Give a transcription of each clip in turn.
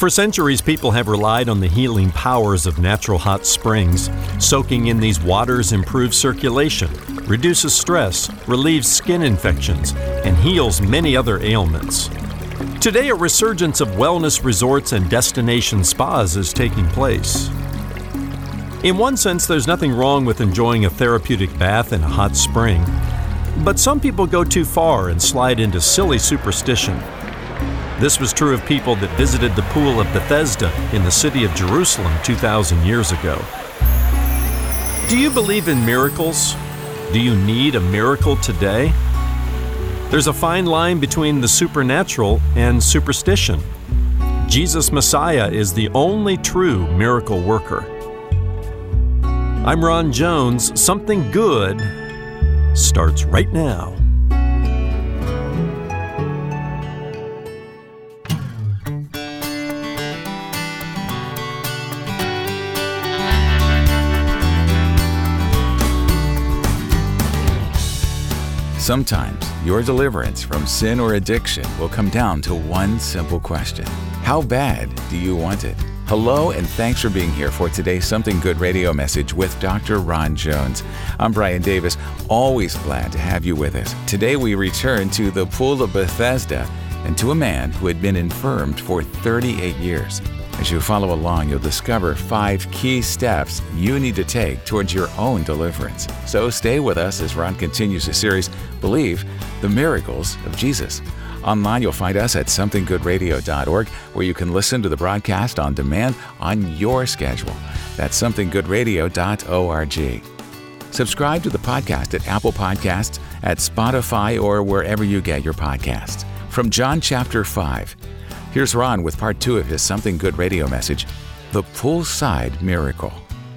For centuries, people have relied on the healing powers of natural hot springs. Soaking in these waters improves circulation, reduces stress, relieves skin infections, and heals many other ailments. Today, a resurgence of wellness resorts and destination spas is taking place. In one sense, there's nothing wrong with enjoying a therapeutic bath in a hot spring, but some people go too far and slide into silly superstition. This was true of people that visited the Pool of Bethesda in the city of Jerusalem 2,000 years ago. Do you believe in miracles? Do you need a miracle today? There's a fine line between the supernatural and superstition. Jesus Messiah is the only true miracle worker. I'm Ron Jones. Something Good starts right now. Sometimes your deliverance from sin or addiction will come down to one simple question. How bad do you want it? Hello, and thanks for being here for today's Something Good radio message with Dr. Ron Jones. I'm Brian Davis, always glad to have you with us. Today we return to the Pool of Bethesda and to a man who had been infirmed for 38 years. As you follow along, you'll discover 5 key steps you need to take towards your own deliverance. So stay with us as Ron continues the series, Believe the Miracles of Jesus. Online, you'll find us at somethinggoodradio.org, where you can listen to the broadcast on demand on your schedule. That's somethinggoodradio.org. Subscribe to the podcast at Apple Podcasts, at Spotify, or wherever you get your podcasts. From John chapter 5, here's Ron with part 2 of his Something Good radio message, The Poolside Miracle.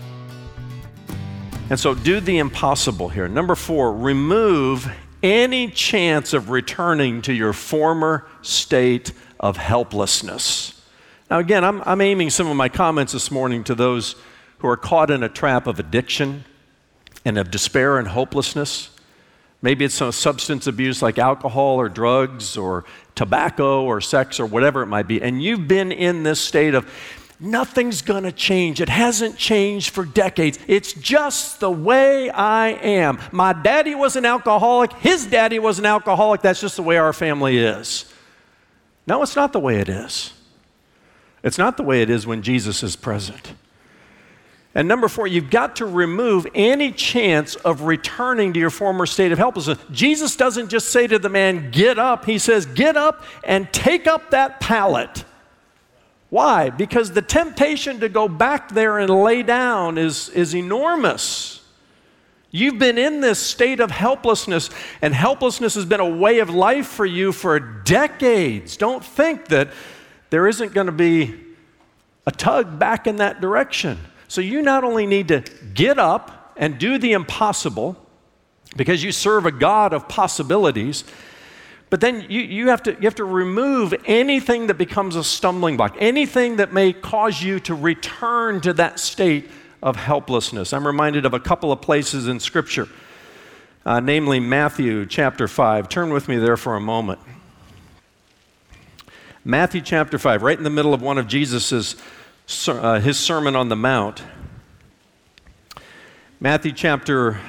And so do the impossible here. Number 4, remove any chance of returning to your former state of helplessness. Now again, I'm aiming some of my comments this morning to those who are caught in a trap of addiction and of despair and hopelessness. Maybe it's some substance abuse like alcohol or drugs or tobacco or sex or whatever it might be, and you've been in this state of nothing's going to change. It hasn't changed for decades. It's just the way I am. My daddy was an alcoholic. His daddy was an alcoholic. That's just the way our family is. No, it's not the way it is. It's not the way it is when Jesus is present. And number 4, you've got to remove any chance of returning to your former state of helplessness. Jesus doesn't just say to the man, get up. He says, get up and take up that pallet. Why? Because the temptation to go back there and lay down is enormous. You've been in this state of helplessness, and helplessness has been a way of life for you for decades. Don't think that there isn't going to be a tug back in that direction. So you not only need to get up and do the impossible, because you serve a God of possibilities, but then you have to remove anything that becomes a stumbling block, anything that may cause you to return to that state of helplessness. I'm reminded of a couple of places in Scripture, namely Matthew chapter 5. Turn with me there for a moment. Matthew chapter 5, right in the middle of one of his Sermon on the Mount. Matthew chapter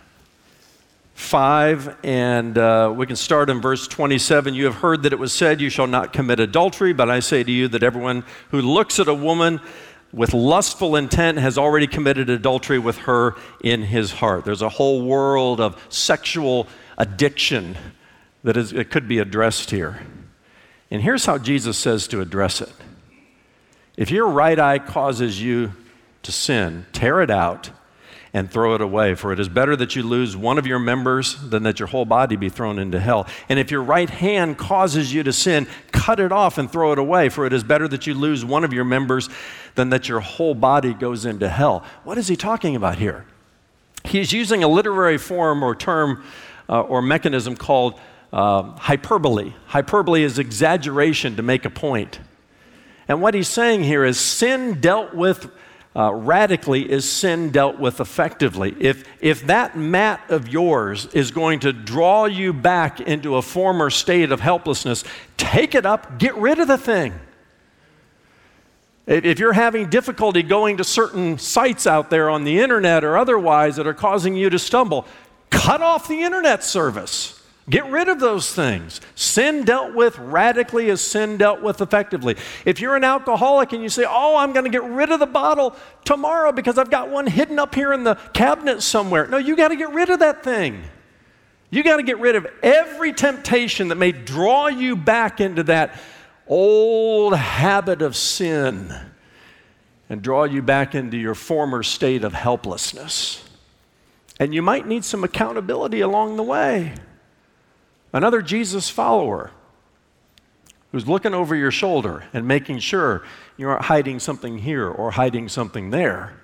5, and we can start in verse 27. You have heard that it was said, you shall not commit adultery, but I say to you that everyone who looks at a woman with lustful intent has already committed adultery with her in his heart. There's a whole world of sexual addiction that could be addressed here. And here's how Jesus says to address it. If your right eye causes you to sin, tear it out and throw it away. For it is better that you lose one of your members than that your whole body be thrown into hell. And if your right hand causes you to sin, cut it off and throw it away. For it is better that you lose one of your members than that your whole body goes into hell. What is he talking about here? He's using a literary form or term or mechanism called hyperbole. Hyperbole is exaggeration to make a point. And what he's saying here is sin dealt with radically is sin dealt with effectively. If that mat of yours is going to draw you back into a former state of helplessness, take it up, get rid of the thing. If you're having difficulty going to certain sites out there on the internet or otherwise that are causing you to stumble, cut off the internet service. Get rid of those things. Sin dealt with radically is sin dealt with effectively. If you're an alcoholic and you say, oh, I'm going to get rid of the bottle tomorrow because I've got one hidden up here in the cabinet somewhere. No, you got to get rid of that thing. You got to get rid of every temptation that may draw you back into that old habit of sin and draw you back into your former state of helplessness. And you might need some accountability along the way. Another Jesus follower who's looking over your shoulder and making sure you aren't hiding something here or hiding something there.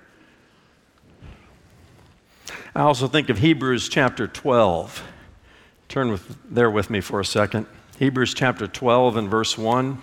I also think of Hebrews chapter 12. Turn there with me for a second. Hebrews chapter 12 and verse 1.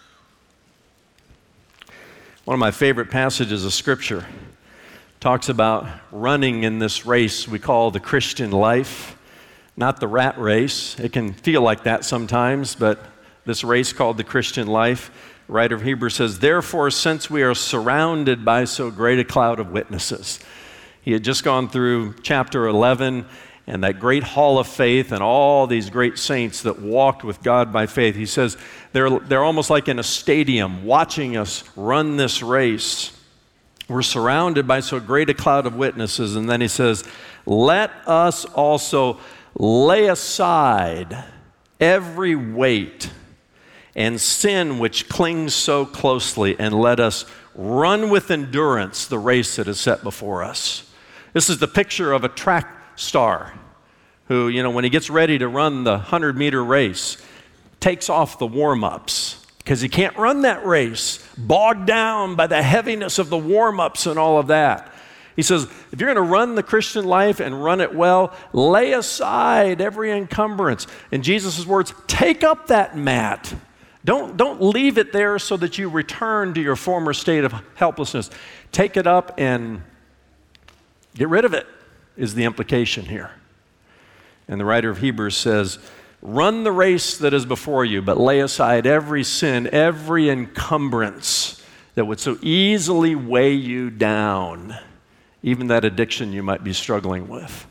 One of my favorite passages of Scripture talks about running in this race we call the Christian life. Not the rat race. It can feel like that sometimes, but this race called the Christian life, the writer of Hebrews says, therefore, since we are surrounded by so great a cloud of witnesses. He had just gone through chapter 11 and that great hall of faith and all these great saints that walked with God by faith. He says they're almost like in a stadium watching us run this race. We're surrounded by so great a cloud of witnesses. And then he says, let us also lay aside every weight and sin which clings so closely, and let us run with endurance the race that is set before us. This is the picture of a track star who, when he gets ready to run the 100-meter race, takes off the warm-ups because he can't run that race, bogged down by the heaviness of the warm-ups and all of that. He says, if you're going to run the Christian life and run it well, lay aside every encumbrance. In Jesus' words, take up that mat. Don't leave it there so that you return to your former state of helplessness. Take it up and get rid of it, is the implication here. And the writer of Hebrews says, run the race that is before you, but lay aside every sin, every encumbrance that would so easily weigh you down. Even that addiction you might be struggling with.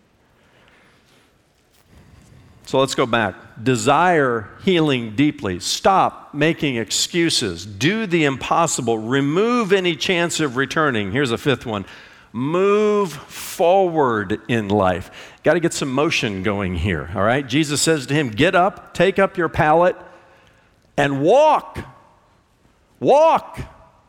So let's go back. Desire healing deeply. Stop making excuses. Do the impossible. Remove any chance of returning. Here's a fifth one. Move forward in life. Got to get some motion going here, all right? Jesus says to him, get up, take up your pallet, and walk. Walk.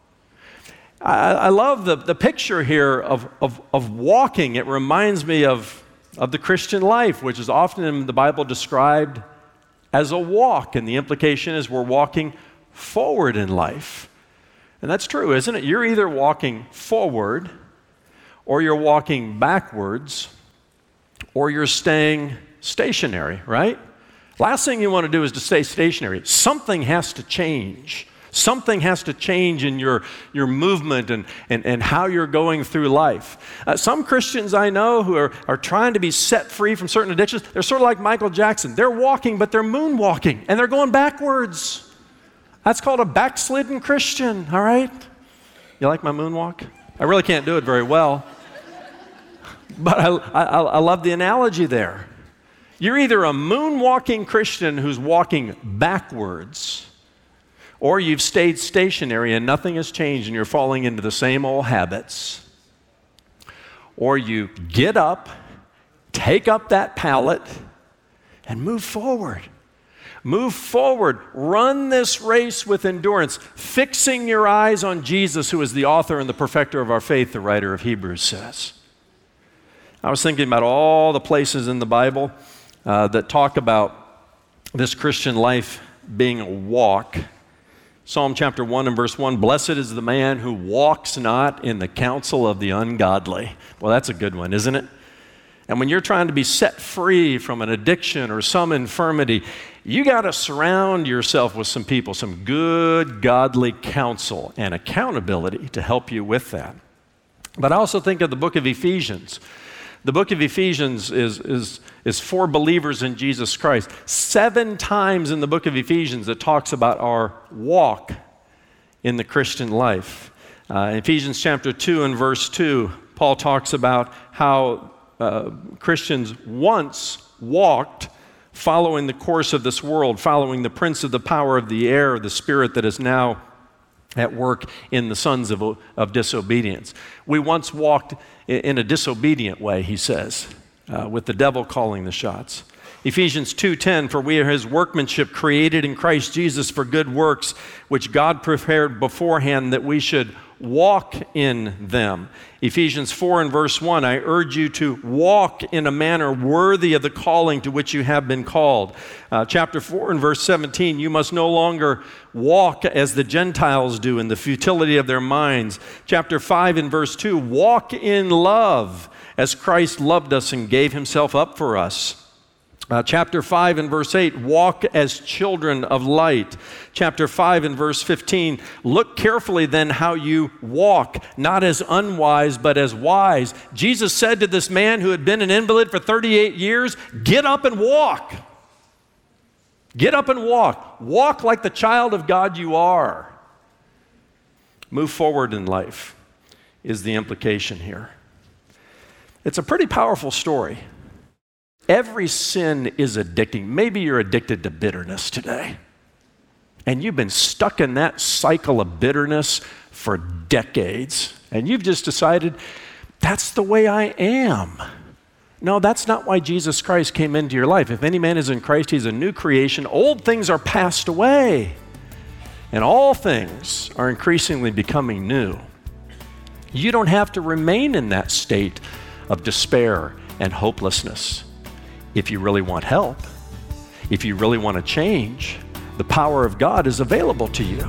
I love the picture here of walking. It reminds me of the Christian life, which is often in the Bible described as a walk. And the implication is we're walking forward in life. And that's true, isn't it? You're either walking forward, or you're walking backwards, or you're staying stationary, right? Last thing you want to do is to stay stationary. Something has to change. Something has to change in your movement and how you're going through life. Some Christians I know who are trying to be set free from certain addictions, they're sort of like Michael Jackson. They're walking, but they're moonwalking, and they're going backwards. That's called a backslidden Christian, all right? You like my moonwalk? I really can't do it very well, but I love the analogy there. You're either a moonwalking Christian who's walking backwards, or you've stayed stationary and nothing has changed and you're falling into the same old habits. Or you get up, take up that pallet, and move forward. Move forward. Run this race with endurance, fixing your eyes on Jesus, who is the author and the perfecter of our faith, the writer of Hebrews says. I was thinking about all the places in the Bible that talk about this Christian life being a walk. Psalm chapter 1 and verse 1, blessed is the man who walks not in the counsel of the ungodly. Well, that's a good one, isn't it? And when you're trying to be set free from an addiction or some infirmity, you got to surround yourself with some people, some good, godly counsel and accountability to help you with that. But I also think of the book of Ephesians. The book of Ephesians is for believers in Jesus Christ. 7 times in the book of Ephesians it talks about our walk in the Christian life. In Ephesians chapter 2 and verse 2, Paul talks about how Christians once walked following the course of this world, following the prince of the power of the air, the spirit that is now at work in the sons of disobedience. We once walked in a disobedient way, he says, with the devil calling the shots. Ephesians 2:10, for we are his workmanship created in Christ Jesus for good works, which God prepared beforehand that we should walk in them. Ephesians 4 and verse 1, I urge you to walk in a manner worthy of the calling to which you have been called. Chapter 4 and verse 17, you must no longer walk as the Gentiles do in the futility of their minds. Chapter 5 and verse 2, walk in love as Christ loved us and gave himself up for us. Chapter 5 and verse 8, walk as children of light. Chapter 5 and verse 15, look carefully then how you walk, not as unwise, but as wise. Jesus said to this man who had been an invalid for 38 years, get up and walk. Get up and walk. Walk like the child of God you are. Move forward in life is the implication here. It's a pretty powerful story. Every sin is addicting. Maybe you're addicted to bitterness today. And you've been stuck in that cycle of bitterness for decades. And you've just decided, that's the way I am. No, that's not why Jesus Christ came into your life. If any man is in Christ, he's a new creation. Old things are passed away. And all things are increasingly becoming new. You don't have to remain in that state of despair and hopelessness. If you really want help, if you really want to change, the power of God is available to you.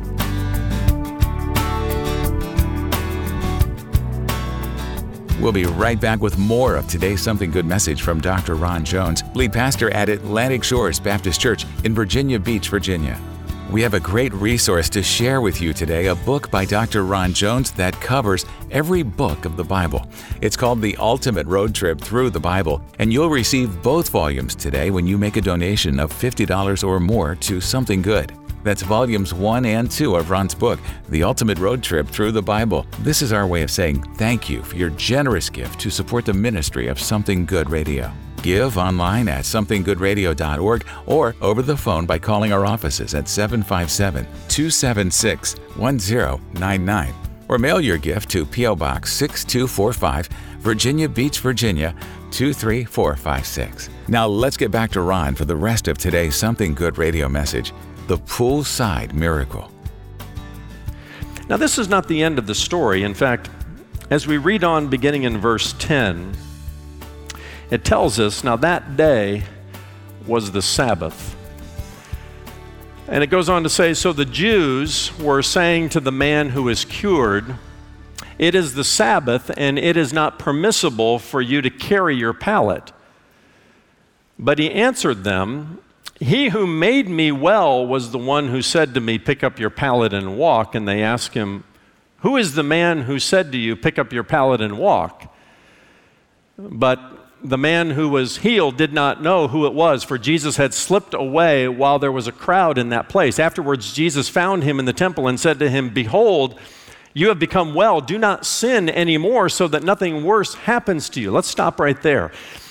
We'll be right back with more of today's Something Good message from Dr. Ron Jones, lead pastor at Atlantic Shores Baptist Church in Virginia Beach, Virginia. We have a great resource to share with you today, a book by Dr. Ron Jones that covers every book of the Bible. It's called The Ultimate Road Trip Through the Bible, and you'll receive both volumes today when you make a donation of $50 or more to Something Good. That's volumes 1 and 2 of Ron's book, The Ultimate Road Trip Through the Bible. This is our way of saying thank you for your generous gift to support the ministry of Something Good Radio. Give online at somethinggoodradio.org or over the phone by calling our offices at 757-276-1099 or mail your gift to P.O. Box 6245, Virginia Beach, Virginia 23456. Now let's get back to Ron for the rest of today's Something Good Radio message, The Poolside Miracle. Now this is not the end of the story. In fact, as we read on beginning in verse 10, it tells us, now that day was the Sabbath. And it goes on to say, so the Jews were saying to the man who is cured, it is the Sabbath, and it is not permissible for you to carry your pallet. But he answered them, he who made me well was the one who said to me, pick up your pallet and walk. And they asked him, who is the man who said to you, pick up your pallet and walk? But the man who was healed did not know who it was, for Jesus had slipped away while there was a crowd in that place. Afterwards, Jesus found him in the temple and said to him, behold, you have become well. Do not sin anymore so that nothing worse happens to you. Let's stop right there.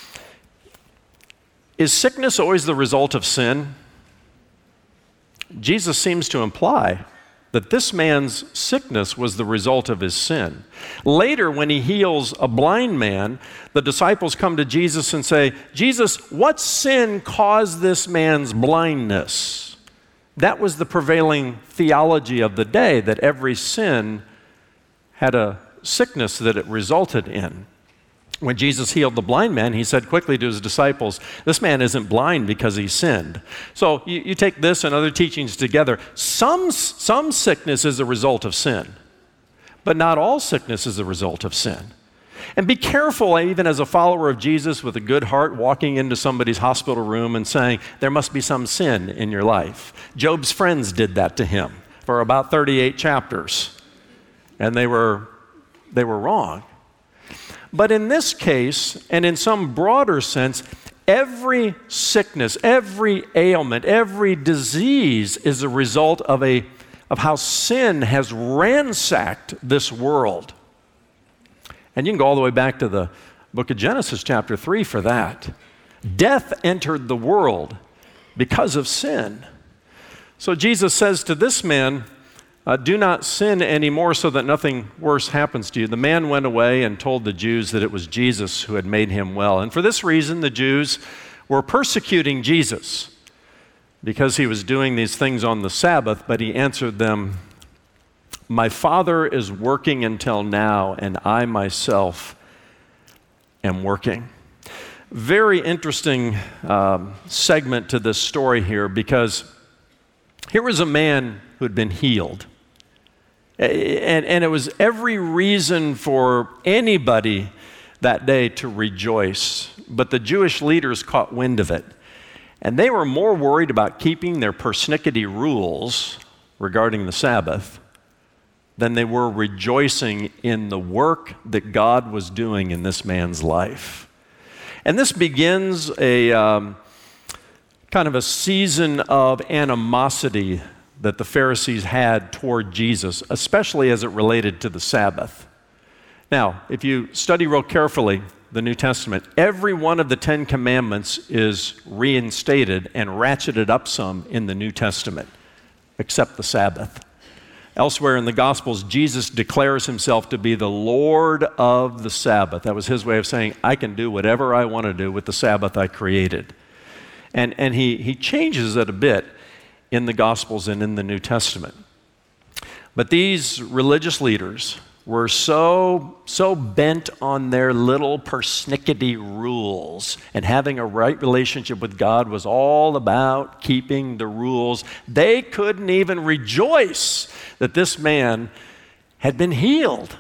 Is sickness always the result of sin? Jesus seems to imply that this man's sickness was the result of his sin. Later, when he heals a blind man, the disciples come to Jesus and say, Jesus, what sin caused this man's blindness? That was the prevailing theology of the day, that every sin had a sickness that it resulted in. When Jesus healed the blind man, he said quickly to his disciples, this man isn't blind because he sinned. So you take this and other teachings together. Some sickness is a result of sin, but not all sickness is a result of sin. And be careful, even as a follower of Jesus with a good heart, walking into somebody's hospital room and saying, there must be some sin in your life. Job's friends did that to him for about 38 chapters, and they were wrong. But in this case, and in some broader sense, every sickness, every ailment, every disease is a result of a of how sin has ransacked this world. And you can go all the way back to the book of Genesis chapter 3 for that. Death entered the world because of sin. So Jesus says to this man, do not sin anymore so that nothing worse happens to you. The man went away and told the Jews that it was Jesus who had made him well. And for this reason, the Jews were persecuting Jesus because he was doing these things on the Sabbath, but he answered them, my Father is working until now, and I myself am working. Very interesting segment to this story here, because here was a man who had been healed. And it was every reason for anybody that day to rejoice. But the Jewish leaders caught wind of it. And they were more worried about keeping their persnickety rules regarding the Sabbath than they were rejoicing in the work that God was doing in this man's life. And this begins a kind of a season of animosity that the Pharisees had toward Jesus, especially as it related to the Sabbath. Now, if you study real carefully the New Testament, every one of the 10 Commandments is reinstated and ratcheted up some in the New Testament, except the Sabbath. Elsewhere in the Gospels, Jesus declares himself to be the Lord of the Sabbath. That was his way of saying, I can do whatever I want to do with the Sabbath I created. And he changes it a bit in the Gospels and in the New Testament. But these religious leaders were so bent on their little persnickety rules, and having a right relationship with God was all about keeping the rules. They couldn't even rejoice that this man had been healed.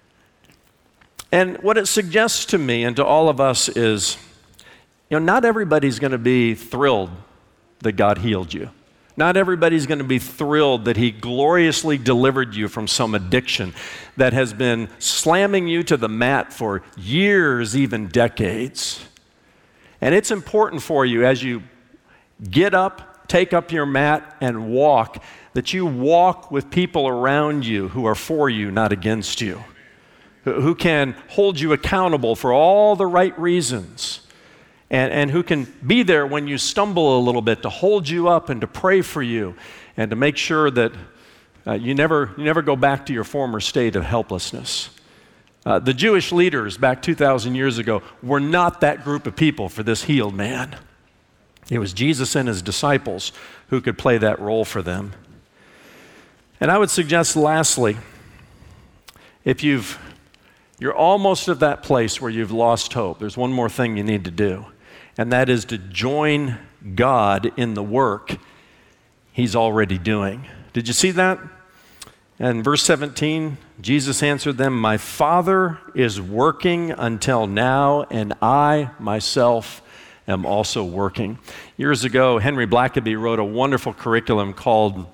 And what it suggests to me and to all of us is, not everybody's going to be thrilled that God healed you. Not everybody's going to be thrilled that he gloriously delivered you from some addiction that has been slamming you to the mat for years, even decades. And it's important for you as you get up, take up your mat, and walk, that you walk with people around you who are for you, not against you, who can hold you accountable for all the right reasons. And who can be there when you stumble a little bit to hold you up and to pray for you and to make sure that you never go back to your former state of helplessness. The Jewish leaders back 2,000 years ago were not that group of people for this healed man. It was Jesus and his disciples who could play that role for them. And I would suggest lastly, if you're almost at that place where you've lost hope, there's one more thing you need to do. And that is to join God in the work he's already doing. Did you see that? And verse 17, Jesus answered them, my Father is working until now, and I myself am also working. Years ago, Henry Blackaby wrote a wonderful curriculum called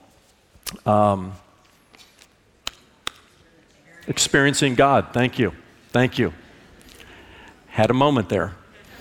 Experiencing God. Thank you. Had a moment there.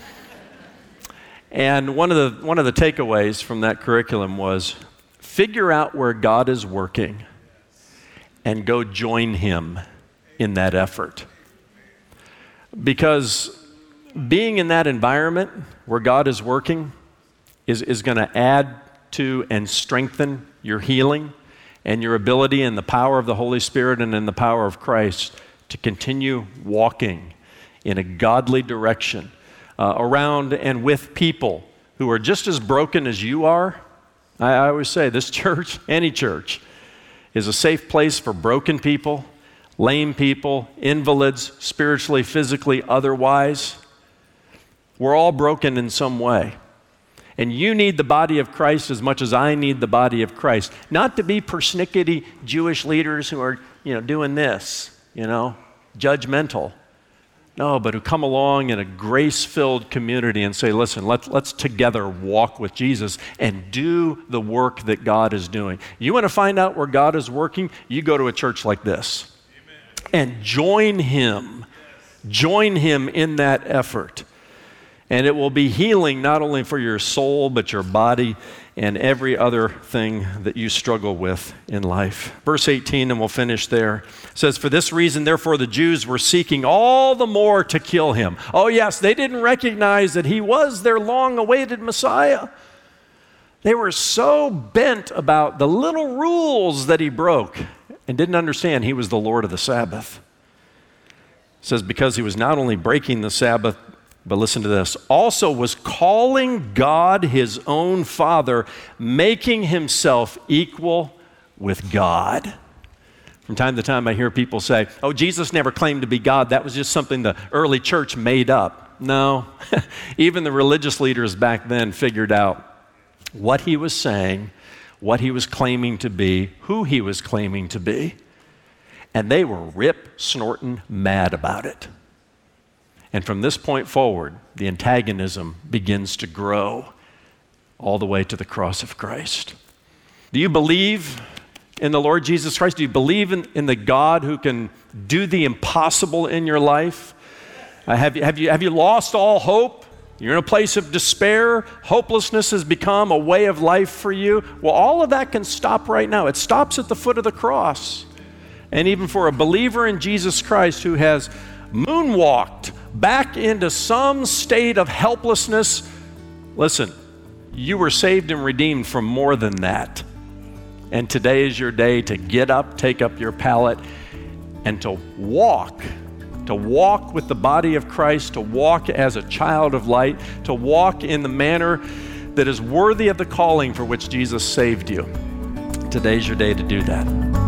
And one of the takeaways from that curriculum was figure out where God is working and go join him in that effort. Because being in that environment where God is working is going to add to and strengthen your healing and your ability in the power of the Holy Spirit and in the power of Christ to continue walking in a godly direction around and with people who are just as broken as you are. I always say this church, any church, is a safe place for broken people, lame people, invalids, spiritually, physically, otherwise. We're all broken in some way. And you need the body of Christ as much as I need the body of Christ. Not to be persnickety Jewish leaders who are, doing this, judgmental. No, but who come along in a grace-filled community and say, listen, let's together walk with Jesus and do the work that God is doing. You want to find out where God is working? You go to a church like this. Amen. And join him. Yes. Join him in that effort. And it will be healing not only for your soul, but your body and every other thing that you struggle with in life. Verse 18, and we'll finish there, says, "For this reason, therefore, the Jews were seeking all the more to kill him." Oh yes, they didn't recognize that he was their long-awaited Messiah. They were so bent about the little rules that he broke and didn't understand he was the Lord of the Sabbath. It says, because he was not only breaking the Sabbath, but listen to this, also was calling God his own Father, making himself equal with God. From time to time I hear people say, oh, Jesus never claimed to be God. That was just something the early church made up. No, even the religious leaders back then figured out what he was saying, what he was claiming to be, who he was claiming to be. And they were rip-snorting mad about it. And from this point forward, the antagonism begins to grow all the way to the cross of Christ. Do you believe in the Lord Jesus Christ? Do you believe in the God who can do the impossible in your life? Have you lost all hope? You're in a place of despair. Hopelessness has become a way of life for you. Well, all of that can stop right now. It stops at the foot of the cross. And even for a believer in Jesus Christ who has moonwalked back into some state of helplessness, listen, you were saved and redeemed from more than that. And today is your day to get up, take up your pallet, and to walk with the body of Christ, to walk as a child of light, to walk in the manner that is worthy of the calling for which Jesus saved you. Today's your day to do that.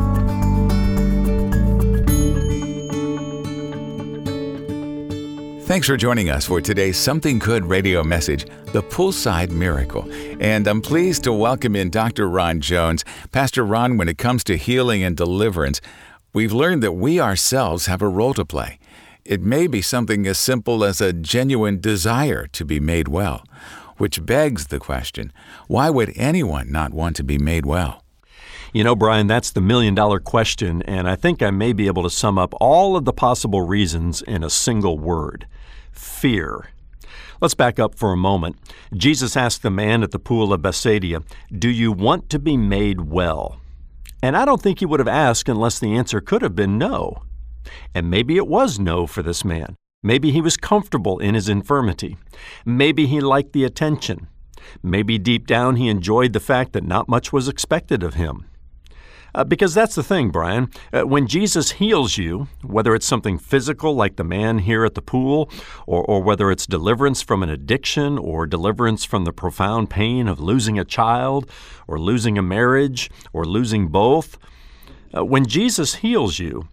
Thanks for joining us for today's Something Good radio message, The Poolside Miracle. And I'm pleased to welcome in Dr. Ron Jones. Pastor Ron, when it comes to healing and deliverance, we've learned that we ourselves have a role to play. It may be something as simple as a genuine desire to be made well, which begs the question, why would anyone not want to be made well? You know, Brian, that's the million-dollar question, and I think I may be able to sum up all of the possible reasons in a single word: fear. Let's back up for a moment. Jesus asked the man at the pool of Bethsaida, "Do you want to be made well?" And I don't think he would have asked unless the answer could have been no. And maybe it was no for this man. Maybe he was comfortable in his infirmity. Maybe he liked the attention. Maybe deep down he enjoyed the fact that not much was expected of him. Because that's the thing, Brian. When Jesus heals you, whether it's something physical like the man here at the pool, or whether it's deliverance from an addiction, or deliverance from the profound pain of losing a child, or losing a marriage, or losing both, when Jesus heals you,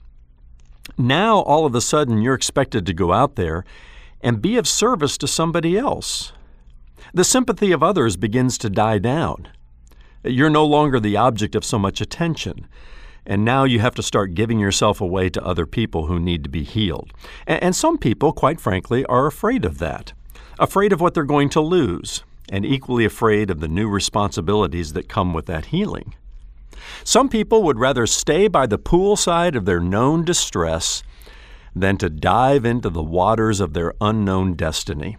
now all of a sudden you're expected to go out there and be of service to somebody else. The sympathy of others begins to die down. You're no longer the object of so much attention, and now you have to start giving yourself away to other people who need to be healed. And some people, quite frankly, are afraid of that, afraid of what they're going to lose, and equally afraid of the new responsibilities that come with that healing. Some people would rather stay by the poolside of their known distress than to dive into the waters of their unknown destiny.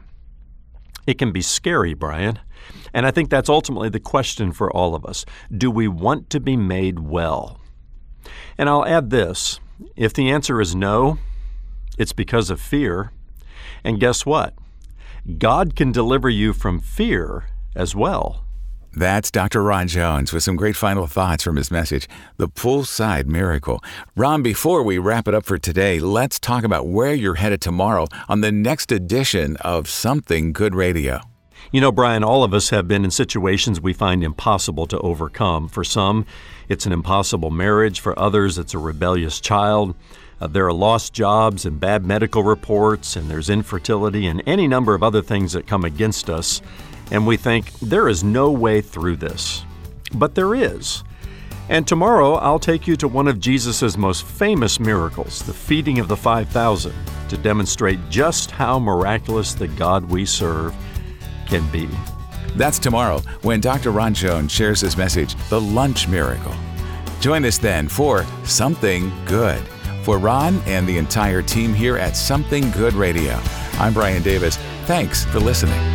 It can be scary, Brian, and I think that's ultimately the question for all of us. Do we want to be made well? And I'll add this. If the answer is no, it's because of fear. And guess what? God can deliver you from fear as well. That's Dr. Ron Jones with some great final thoughts from his message, The Poolside Miracle. Ron, before we wrap it up for today, let's talk about where you're headed tomorrow on the next edition of Something Good Radio. You know, Brian, all of us have been in situations we find impossible to overcome. For some, it's an impossible marriage. For others, it's a rebellious child. There are lost jobs and bad medical reports, and there's infertility and any number of other things that come against us. And we think, there is no way through this. But there is. And tomorrow, I'll take you to one of Jesus' most famous miracles, the feeding of the 5,000, to demonstrate just how miraculous the God we serve can be. That's tomorrow when Dr. Ron Jones shares his message, The Lunch Miracle. Join us then for Something Good. For Ron and the entire team here at Something Good Radio, I'm Brian Davis. Thanks for listening.